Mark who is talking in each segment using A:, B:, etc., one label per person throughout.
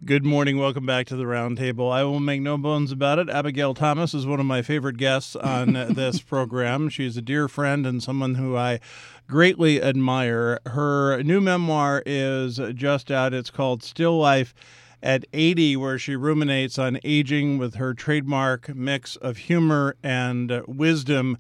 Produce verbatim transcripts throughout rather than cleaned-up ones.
A: Good morning. Welcome back to the Roundtable. I will make no bones about it. Abigail Thomas is one of my favorite guests on this program. She's a dear friend and someone who I greatly admire. Her new memoir is just out. It's called Still Life at eighty, where she ruminates on aging with her trademark mix of humor and wisdom.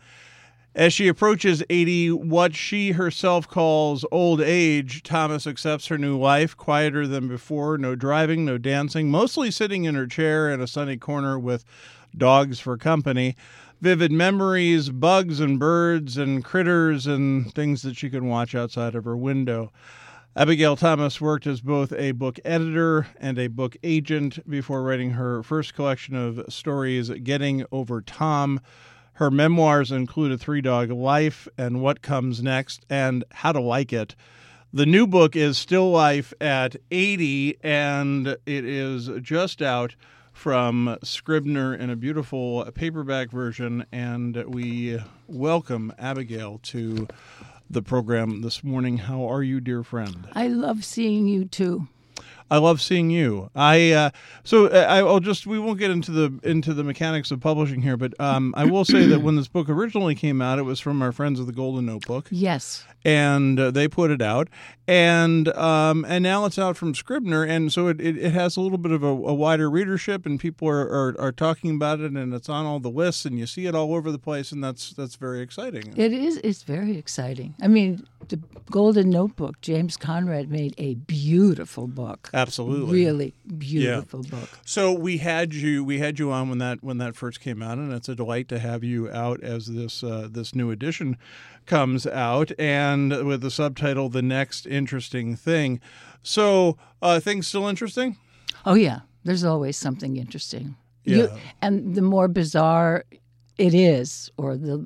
A: As she approaches eighty, what she herself calls old age, Thomas accepts her new life, quieter than before, no driving, no dancing, mostly sitting in her chair in a sunny corner with dogs for company, vivid memories, bugs and birds and critters and things that she can watch outside of her window. Abigail Thomas worked as both a book editor and a book agent before writing her first collection of stories, Getting Over Tom. Her memoirs include A Three-Dog Life and What Comes Next and How to Like It. The new book is Still Life at eighty, and it is just out from Scribner in a beautiful paperback version, and we welcome Abigail to the program this morning. How are you, dear friend?
B: I love seeing you, too.
A: I love seeing you. I uh, so I, I'll just we won't get into the into the mechanics of publishing here, but um, I will say that when this book originally came out, it was from our friends of the Golden Notebook.
B: Yes,
A: and uh, they put it out, and um, and now it's out from Scribner, and so it, it, it has a little bit of a, a wider readership, and people are, are are talking about it, and it's on all the lists, and you see it all over the place, and that's that's very exciting.
B: It is. It's very exciting. I mean, the Golden Notebook, James Conrad made a beautiful book.
A: Absolutely,
B: really beautiful
A: yeah.
B: book.
A: So we had you, we had you on when that when that first came out, and it's a delight to have you out as this uh, this new edition comes out, and with the subtitle "The Next Interesting Thing." So uh, things still interesting?
B: Oh yeah, there's always something interesting.
A: Yeah,
B: you, and the more bizarre it is, or the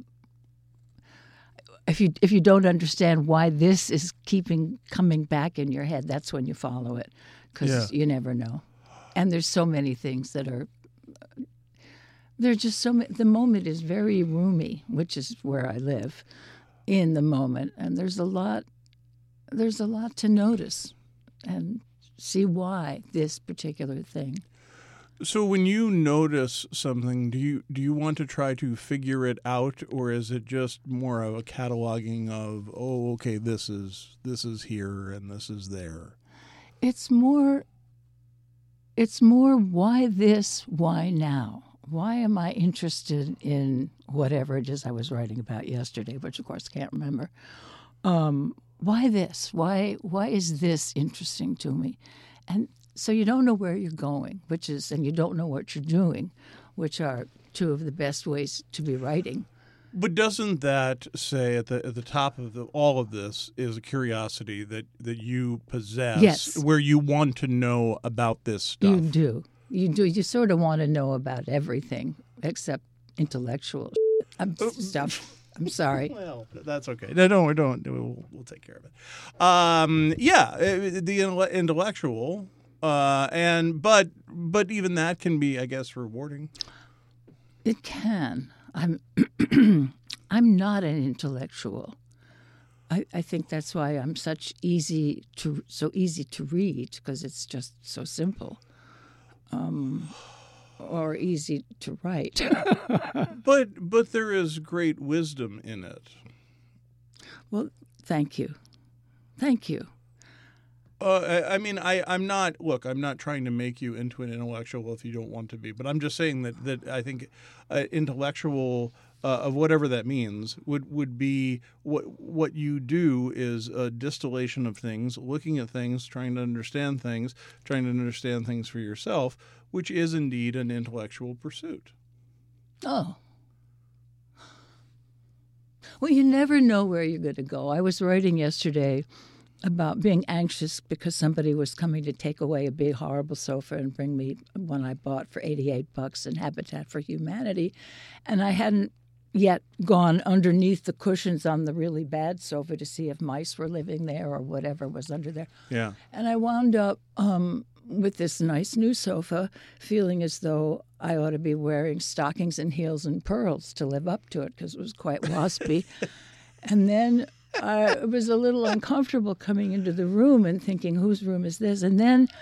B: If you if you don't understand why this is keeping coming back in your head, that's when you follow it, because
A: yeah.
B: you never know. And there's so many things that are. There's just so many. The moment is very roomy, which is where I live, in the moment, and there's a lot. There's a lot to notice, and see why this particular thing.
A: So when you notice something, do you do you want to try to figure it out, or is it just more of a cataloging of, oh, okay, this is this is here and this is there?
B: It's more it's more why this, why now? Why am I interested in whatever it is I was writing about yesterday, which of course I can't remember. Um, why this? Why why is this interesting to me? And so you don't know where you're going, which is, and you don't know what you're doing, which are two of the best ways to be writing.
A: But doesn't that say at the at the top of the, all of this is a curiosity that, that you possess,
B: yes.
A: where you want to know about this stuff?
B: You do. You do. You sort of want to know about everything except intellectual I'm, stuff. I'm sorry.
A: Well, that's okay. No, don't. Don't. We'll, we'll take care of it. Um, yeah, the intellectual. Uh, and but but even that can be, I guess, rewarding.
B: It can. I'm I'm not an intellectual. I, I think that's why I'm such easy to so easy to read, because it's just so simple, um, or easy to write.
A: but but there is great wisdom in it.
B: Well, thank you, thank you.
A: Uh, I, I mean, I, I'm not, look, I'm not trying to make you into an intellectual if you don't want to be, but I'm just saying that, that I think uh, intellectual, uh, of whatever that means, would, would be what what you do is a distillation of things, looking at things, trying to understand things, trying to understand things for yourself, which is indeed an intellectual pursuit.
B: Oh. Well, you never know where you're going to go. I was writing yesterday about being anxious because somebody was coming to take away a big, horrible sofa and bring me one I bought for eighty-eight bucks in Habitat for Humanity. And I hadn't yet gone underneath the cushions on the really bad sofa to see if mice were living there or whatever was under there.
A: Yeah.
B: And I wound up um, with this nice new sofa, feeling as though I ought to be wearing stockings and heels and pearls to live up to it, because it was quite waspy. And then I was a little uncomfortable coming into the room and thinking, whose room is this? And then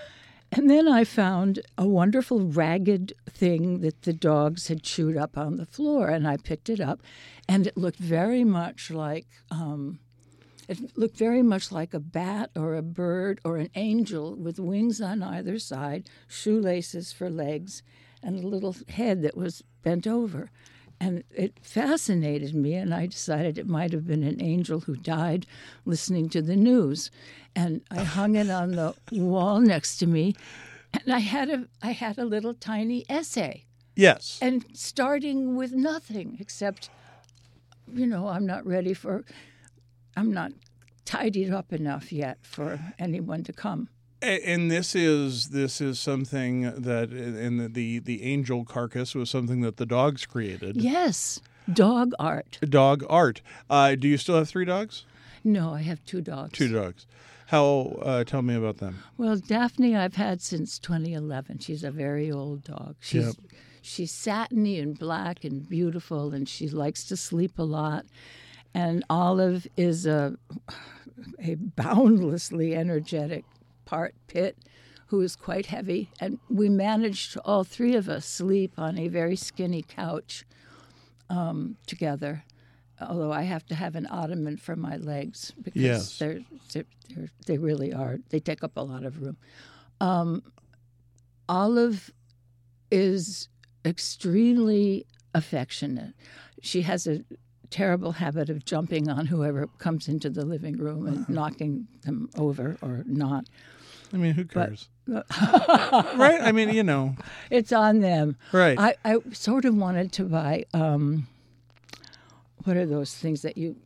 B: And then I found a wonderful ragged thing that the dogs had chewed up on the floor, and I picked it up, and it looked very much like um, it looked very much like a bat or a bird or an angel with wings on either side, shoelaces for legs, and a little head that was bent over. And it fascinated me, and I decided it might have been an angel who died listening to the news. And I hung it on the wall next to me, and I had a I had a little tiny essay.
A: Yes.
B: And starting with nothing except, you know, I'm not ready for, I'm not tidied up enough yet for anyone to come.
A: And this is this is something that, and the, the the angel carcass was something that the dogs created.
B: Yes, dog art.
A: Dog art. Uh, do you still have three dogs?
B: No, I have two dogs.
A: Two dogs. How? Uh, tell me about them.
B: Well, Daphne I've had since twenty eleven. She's a very old dog. She's
A: Yep.
B: she's satiny and black and beautiful, and she likes to sleep a lot. And Olive is a a boundlessly energetic part pit who is quite heavy, and we managed to all three of us sleep on a very skinny couch um, together, although I have to have an ottoman for my legs because
A: Yes.
B: they're, they're, they're, they really are. They take up a lot of room. Um, Olive is extremely affectionate. She has a terrible habit of jumping on whoever comes into the living room and knocking them over or not.
A: I mean, who cares? Right? I mean, you know.
B: It's on them.
A: Right.
B: I, I sort of wanted to buy, um, what are those things that you,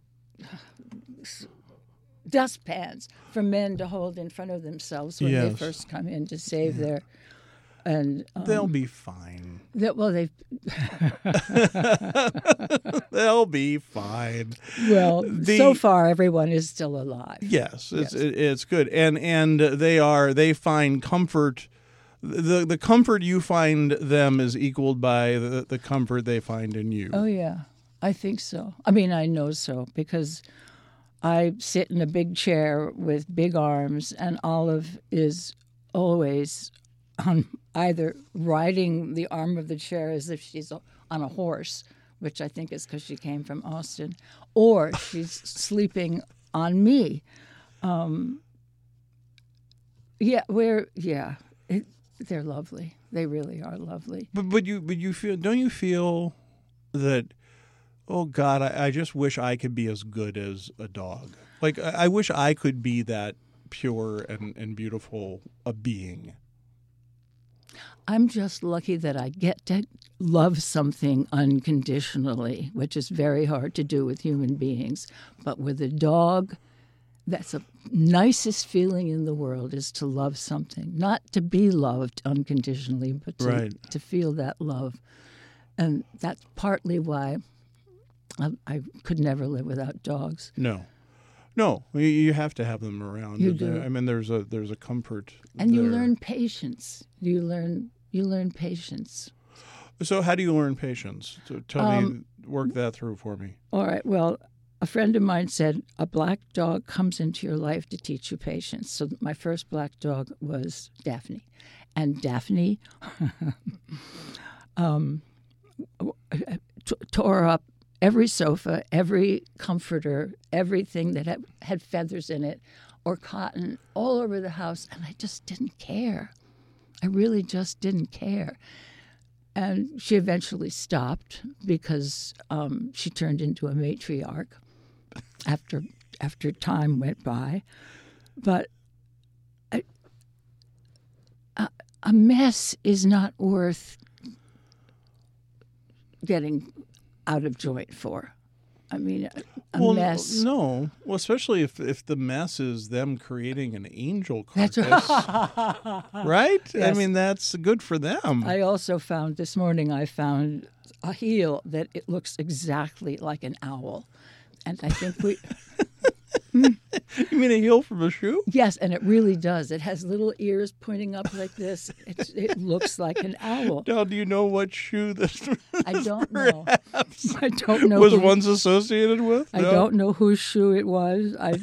B: dustpans for men to hold in front of themselves when they
A: Yes.
B: first come in to save their, and um,
A: They'll be fine.
B: that, well, they,
A: They'll be fine.
B: well,
A: The-
B: so far everyone is still alive.
A: Yes, it's
B: Yes.
A: It, it's good, and and they are they find comfort. The the comfort you find them is equaled by the, the comfort they find in you.
B: Oh, yeah, I think so. I mean, I know so because I sit in a big chair with big arms, and Olive is always on either riding the arm of the chair as if she's on a horse, which I think is because she came from Austin, or she's sleeping on me. Um, yeah, we're yeah, it, they're lovely. They really are lovely.
A: But but you but you feel don't you feel that? Oh God, I, I just wish I could be as good as a dog. Like I, I wish I could be that pure and, and beautiful a being.
B: I'm just lucky that I get to love something unconditionally, which is very hard to do with human beings. But with a dog, that's the nicest feeling in the world is to love something. Not to be loved unconditionally, but to,
A: Right.
B: to feel that love. And that's partly why I, I could never live without dogs.
A: No, no, you, you have to have them around.
B: You
A: There-
B: do.
A: I mean, there's a there's a comfort.
B: And you
A: there.
B: learn patience. You learn you learn patience.
A: So how do you learn patience? So tell me,
B: Um,
A: work that through for me.
B: All right. Well, a friend of mine said a black dog comes into your life to teach you patience. So my first black dog was Daphne. And Daphne um, t- tore up every sofa, every comforter, everything that had, had feathers in it or cotton all over the house. And I just didn't care. I really just didn't care. And she eventually stopped because um, she turned into a matriarch after after time went by. But I, a, a mess is not worth getting out of joint for. I mean, a, a
A: well,
B: mess.
A: No, well, especially if if the mess is them creating an angel
B: That's
A: carcass, right? I
B: Yes.
A: mean, that's good for them.
B: I also found this morning. I found a heel that it looks exactly like an owl, and I think we.
A: You mean a heel from a shoe?
B: Yes, and it really does. It has little ears pointing up like this. It's, it looks like an owl.
A: Now, do you know what shoe this
B: I don't know. I don't know.
A: was
B: who,
A: once associated with?
B: I
A: No?
B: don't know whose shoe it was. I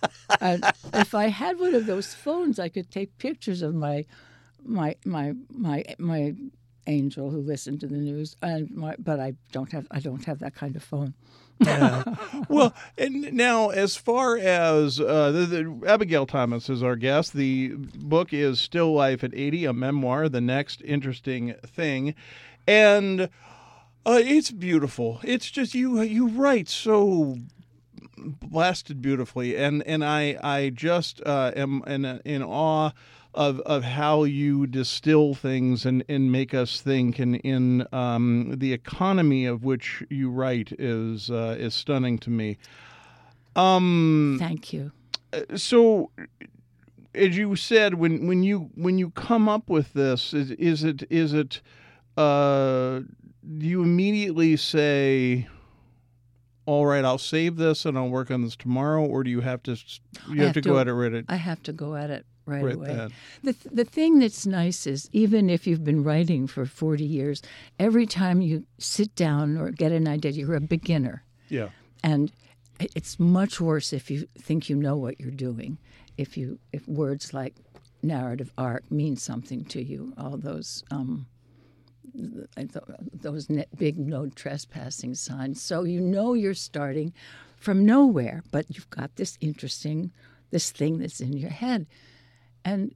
B: And if I had one of those phones, I could take pictures of my my my my my angel who listened to the news. And my, but I don't have I don't have that kind of phone.
A: Yeah. Well, and now as far as uh, the, the, Abigail Thomas is our guest. The book is Still Life at eighty, a memoir, the next interesting thing, and uh, it's beautiful. It's just you you write so blasted beautifully, and and I I just uh, am in in awe of of how you distill things and, and make us think, and in um, the economy of which you write is uh, is stunning to me. Um,
B: Thank you.
A: So, as you said, when, when you when you come up with this, is, is it is it uh, do you immediately say, all right, I'll save this and I'll work on this tomorrow, or do you have to you have,
B: have
A: to
B: to-
A: go at it right,
B: I have to go at it right,
A: right
B: away.
A: then?
B: The th- the thing that's nice is even if you've been writing for forty years, every time you sit down or get an idea, you're a beginner.
A: Yeah.
B: And it- it's much worse if you think you know what you're doing. If you if words like narrative arc mean something to you, all those um, th- th- those ne- big no trespassing signs. So you know you're starting from nowhere, but you've got this interesting this thing that's in your head, and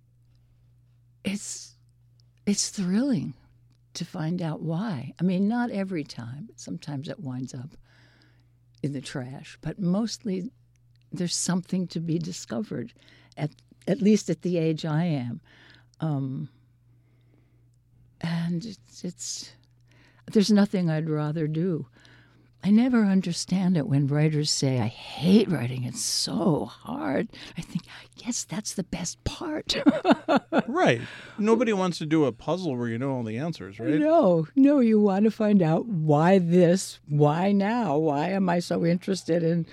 B: it's it's thrilling to find out why. I mean, not every time. Sometimes it winds up in the trash, but mostly there's something to be discovered, at at least at the age I am. Um, and it's, it's there's nothing I'd rather do. I never understand it when writers say, I hate writing, it's so hard. I think, yes, that's the best part.
A: Right. Nobody wants to do a puzzle where you know all the answers, right?
B: No, no, you want to find out why this, why now, why am I so interested in,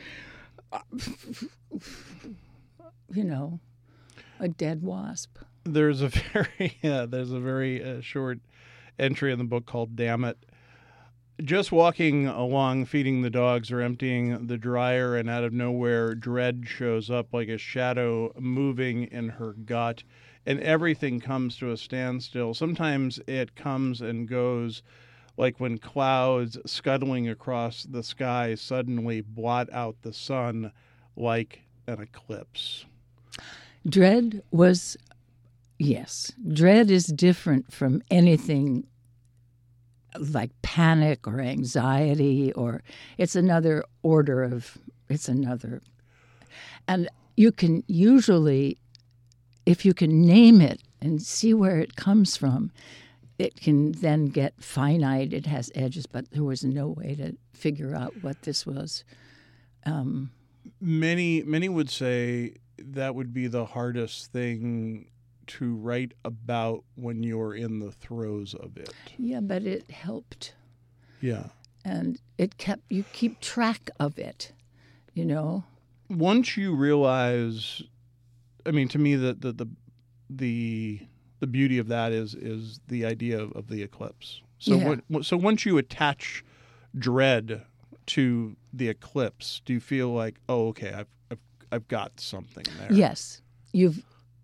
B: you know, a dead wasp.
A: There's a very yeah, there's a very uh, short entry in the book called "Damn It." Just walking along, feeding the dogs or emptying the dryer, and out of nowhere, dread shows up like a shadow moving in her gut, and everything comes to a standstill. Sometimes it comes and goes, like when clouds scuttling across the sky suddenly blot out the sun like an eclipse.
B: Dread was, yes, dread is different from anything like panic or anxiety, or it's another order of, it's another. And you can usually, if you can name it and see where it comes from, it can then get finite. It has edges, but there was no way to figure out what this was. Um,
A: Many, many would say that would be the hardest thing to write about when you're in the throes of it.
B: yeah, but it helped.
A: Yeah.
B: And it kept, you keep track of it, you know?
A: Once you realize, I mean, to me, the the the the, the beauty of that is is the idea of, of the eclipse. So
B: Yeah.
A: when, so once you attach dread to the eclipse, do you feel like, oh, okay, I've I've, I've got something there?
B: Yes, you've,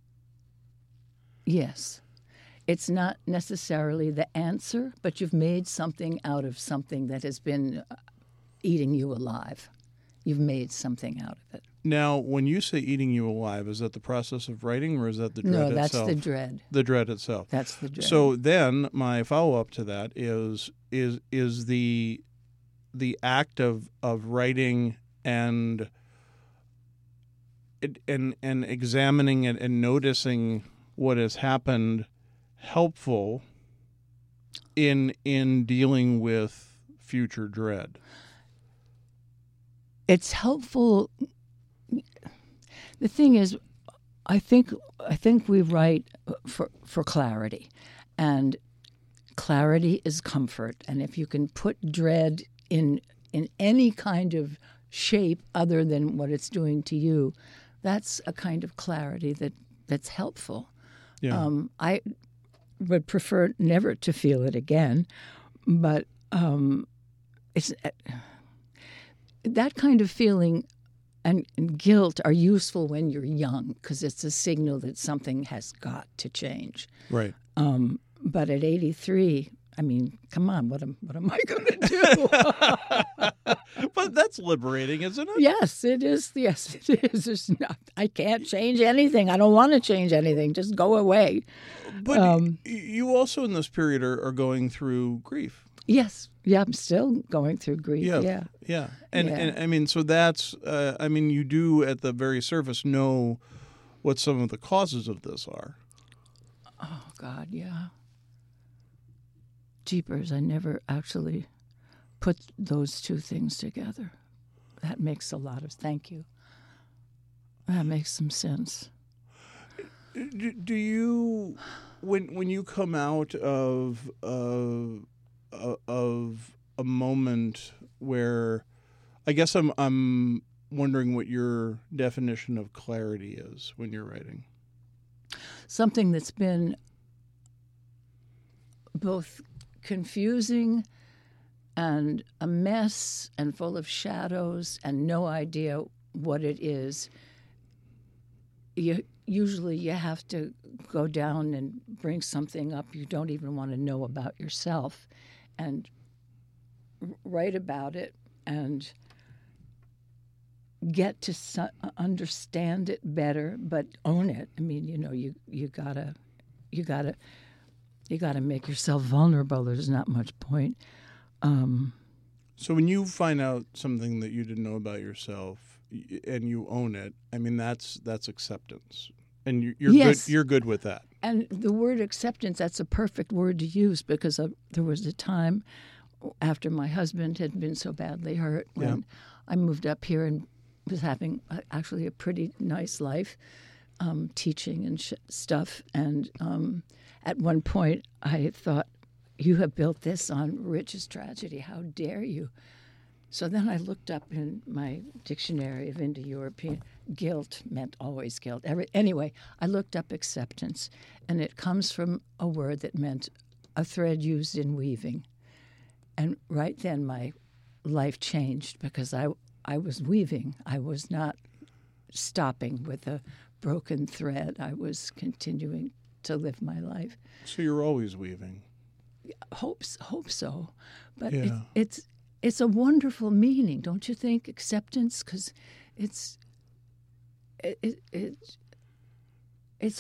B: yes. It's not necessarily the answer, but you've made something out of something that has been uh, eating you alive. You've made something out of it.
A: Now, when you say eating you alive, is that the process of writing, or is that the dread
B: No, that's
A: itself?
B: the dread.
A: The dread itself.
B: That's the dread.
A: So then, my follow up to that is is is the the act of of writing and and and examining it and noticing what has happened helpful in in dealing with future dread.
B: It's helpful. The thing is, I think I think we write for for clarity, and clarity is comfort. And if you can put dread in in any kind of shape other than what it's doing to you, that's a kind of clarity that that's helpful.
A: Yeah.
B: Um, I would prefer never to feel it again, but um, it's that kind of feeling and, and guilt are useful when you're young because it's a signal that something has got to change.
A: Right.
B: Um, but at eighty-three, I mean, come on, what am what am I going to do?
A: But that's liberating, isn't it?
B: Yes, it is. Yes, it is. It's not, I can't change anything. I don't want to change anything. Just go away.
A: But
B: Um,
A: y- you also in this period are, are going through grief.
B: Yes. Yeah, I'm still going through grief.
A: Yeah.
B: Yeah.
A: Yeah. And,
B: Yeah.
A: and I mean, so that's, uh, I mean, you do at the very surface know what some of the causes of this are.
B: Oh, God, yeah. Jeepers, I never actually put those two things together. That makes a lot of, thank you. That makes some sense.
A: Do, do you, when when you come out of uh, uh, of a moment where, I guess I'm I'm wondering what your definition of clarity is when you're writing.
B: Something that's been both confusing and a mess and full of shadows and no idea what it is. You usually you have to go down and bring something up you don't even want to know about yourself and write about it and get to su- understand it better, but own it. I mean, you know, you you gotta you gotta you gotta make yourself vulnerable. There's not much point. Um,
A: So when you find out something that you didn't know about yourself y- and you own it, I mean that's that's acceptance, and you, you're
B: Yes.
A: good. You're good with that.
B: And the word acceptance, that's a perfect word to use because of, there was a time after my husband had been so badly hurt when
A: Yeah.
B: I moved up here and was having a, actually a pretty nice life, um, teaching and sh- stuff. And um, at one point I thought, you have built this on Rich's tragedy. How dare you? So then I looked up in my dictionary of Indo-European, guilt meant always guilt. Every, anyway, I looked up acceptance, and it comes from a word that meant a thread used in weaving. And right then my life changed because I, I was weaving. I was not stopping with a broken thread. I was continuing to live my life.
A: So you're always weaving.
B: Hopes, hope so. But
A: Yeah.
B: it, it's it's a wonderful meaning, don't you think? Acceptance, because it's it, it it it's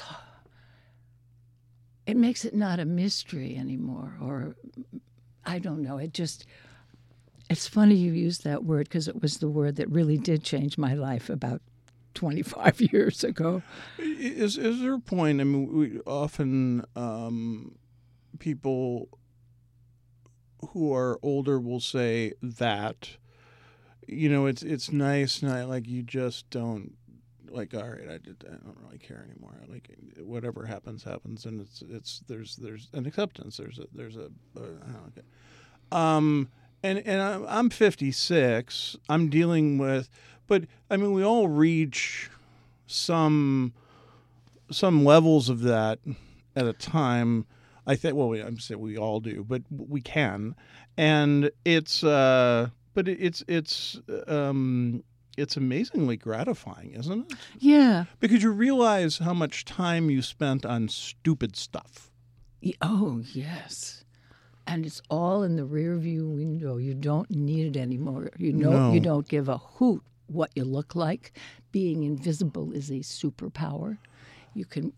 B: it makes it not a mystery anymore, or I don't know. It just it's funny you used that word because it was the word that really did change my life about twenty-five years ago.
A: Is is there a point? I mean, we often um, people who are older will say that, you know, it's it's nice, not like you just don't like. All right, I, did, I don't really care anymore. Like whatever happens, happens, and it's it's there's there's an acceptance. There's a there's a, a I don't know, okay. um and and I'm, I'm fifty-six. I'm dealing with, but I mean, we all reach some some levels of that at a time. I think, well, we, I'm saying we all do, but we can, and it's, uh, but it, it's, it's, um, it's amazingly gratifying, isn't it?
B: Yeah.
A: Because you realize how much time you spent on stupid stuff.
B: Y- Oh, yes. And it's all in the rear view window. You don't need it anymore. You know,
A: No.
B: you don't give a hoot what you look like. Being invisible is a superpower. You can.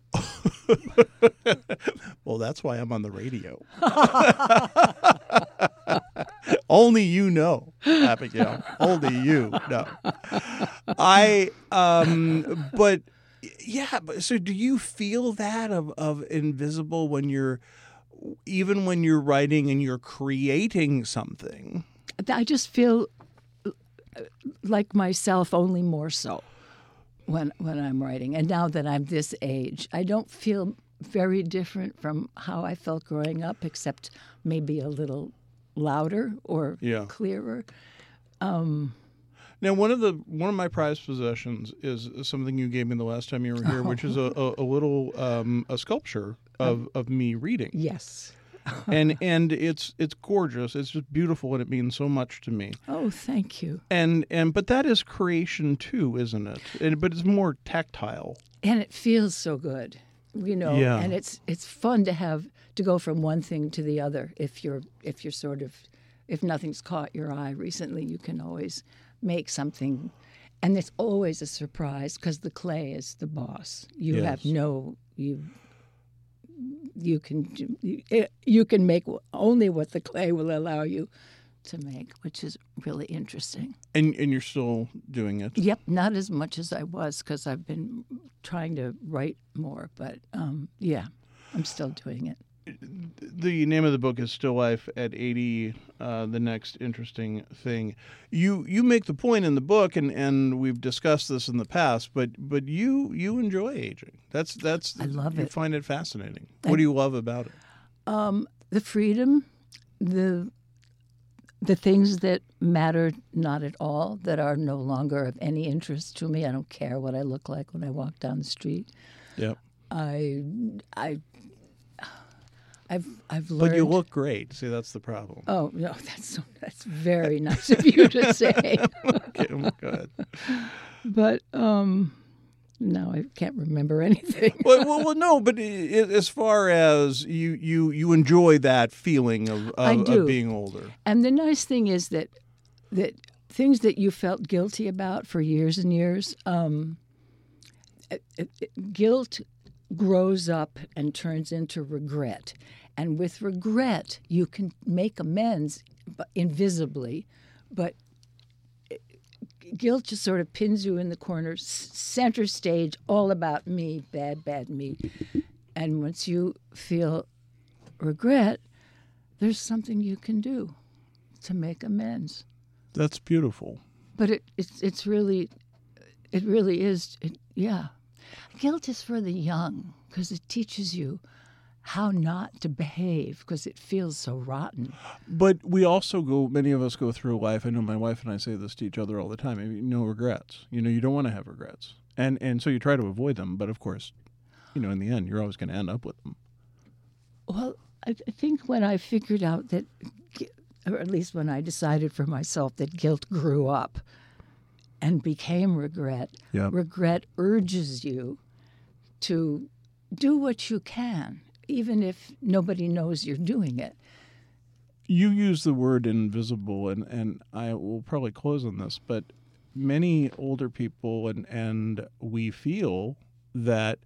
A: Well, that's why I'm on the radio. Only you know, Abigail. Only you know. I, um, but yeah, but so do you feel that of, of invisible when you're, even when you're writing and you're creating something?
B: I just feel like myself, only more so when when I'm writing. And now that I'm this age, I don't feel very different from how I felt growing up, except maybe a little louder or
A: Yeah.
B: clearer.
A: Now, one of the one of my prized possessions is something you gave me the last time you were here, which is a, a, a little um, a sculpture of, of me reading.
B: Yes.
A: and and it's it's gorgeous. It's just beautiful, and it means so much to me.
B: Oh, thank you.
A: And and but that is creation too, isn't it? And, but it's more tactile.
B: And it feels so good, you know.
A: Yeah.
B: And it's it's fun to have to go from one thing to the other. If you're if you're sort of if nothing's caught your eye recently, you can always make something. And it's always a surprise because the clay is the boss. You
A: Yes.
B: have no you. You can do- you, you can make only what the clay will allow you to make, which is really interesting.
A: And and you're still doing it.
B: Yep, not as much as I was because I've been trying to write more, but um, yeah, I'm still doing it.
A: The name of the book is Still Life at eighty, uh, the next interesting thing. You you make the point in the book, and, and we've discussed this in the past, but but you you enjoy aging. That's that's
B: I love
A: you
B: it.
A: find it fascinating.
B: I-
A: What do you love about it?
B: Um, the freedom, the the things that matter not at all, that are no longer of any interest to me. I don't care what I look like when I walk down the street.
A: Yep.
B: I I I've I've learned.
A: But you look great. See, that's the problem.
B: Oh no, that's so, that's very nice of you to say.
A: Okay, well, go ahead.
B: But um, no, I can't remember anything.
A: well, well, well, no, but i i as far as you, you, you enjoy that feeling of,
B: I
A: of,
B: do.
A: of being older.
B: And the nice thing is that that things that you felt guilty about for years and years, um, it, it, guilt grows up and turns into regret. And with regret, you can make amends but invisibly, but guilt just sort of pins you in the corner, s- center stage, all about me, bad, bad me. And once you feel regret, there's something you can do to make amends.
A: That's beautiful.
B: But it, it's it's really, it really is, it, yeah. Guilt is for the young because it teaches you how not to behave because it feels so rotten.
A: But we also go, many of us go through life. I know my wife and I say this to each other all the time. I mean, no regrets. You know, you don't want to have regrets. And and so you try to avoid them. But of course, you know, in the end, you're always going to end up with them.
B: Well, I, I think when I figured out that, gui- or at least when I decided for myself that guilt grew up and became regret,
A: Yeah.
B: regret urges you to do what you can, even if nobody knows you're doing it.
A: You use the word invisible, and, and I will probably close on this, but many older people, and, and we feel that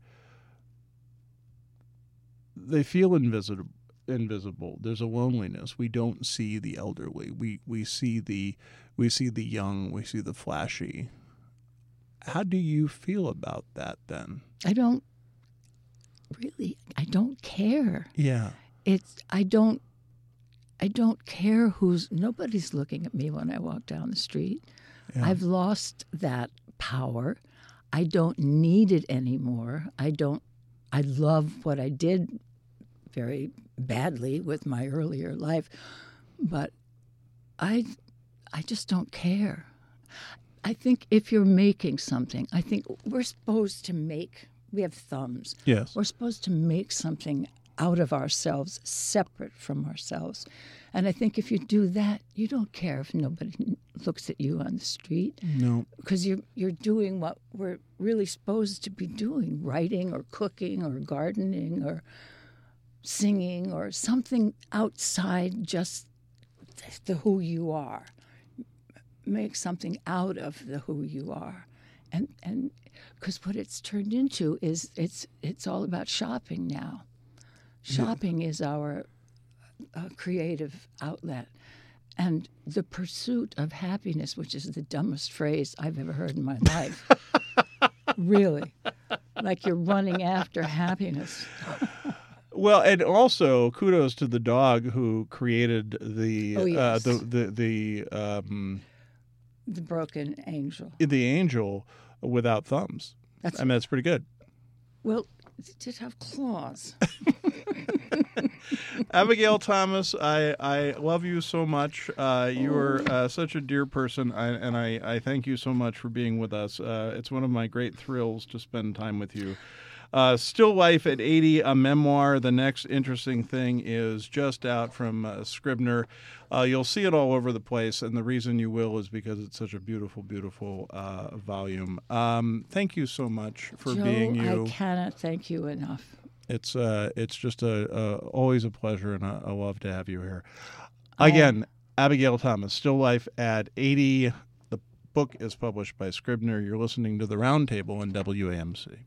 A: they feel invisible. Invisible. There's a loneliness. We don't see the elderly. We we see the we see the young. We see the flashy. How do you feel about that then?
B: I don't really, I don't care.
A: Yeah.
B: It's, I don't, I don't care who's, nobody's looking at me when I walk down the street.
A: Yeah.
B: I've lost that power. I don't need it anymore. I don't, I love what I did very badly with my earlier life, but I, I just don't care. I think if you're making something, I think we're supposed to make, we have thumbs.
A: Yes.
B: We're supposed to make something out of ourselves, separate from ourselves. And I think if you do that, you don't care if nobody looks at you on the street,
A: No.
B: because you're, you're doing what we're really supposed to be doing, writing or cooking or gardening or singing or something outside just the who you are. Make something out of the who you are. And and because what it's turned into is it's it's all about shopping now. Shopping is our uh, creative outlet. And the pursuit of happiness, which is the dumbest phrase I've ever heard in my life. Really. Like you're running after happiness.
A: Well, and also kudos to the dog who created the
B: Oh, yes.
A: uh, the the the um,
B: The broken angel.
A: the angel without thumbs.
B: That's
A: I mean, that's pretty good.
B: well, it did have claws.
A: Abigail Thomas, I, I love you so much. Uh, you are uh, such a dear person, I, and I, I thank you so much for being with us. Uh, it's one of my great thrills to spend time with you. Uh, Still Life at eighty, a memoir. The next interesting thing is just out from uh, Scribner. Uh, you'll see it all over the place, and the reason you will is because it's such a beautiful, beautiful uh, volume. Um, thank you so much for
B: Joe,
A: being you.
B: I cannot thank you enough.
A: It's uh, it's just a, a always a pleasure, and a, a love to have you here. Again, Abigail Thomas, Still Life at eighty. The book is published by Scribner. You're listening to The Roundtable on W A M C.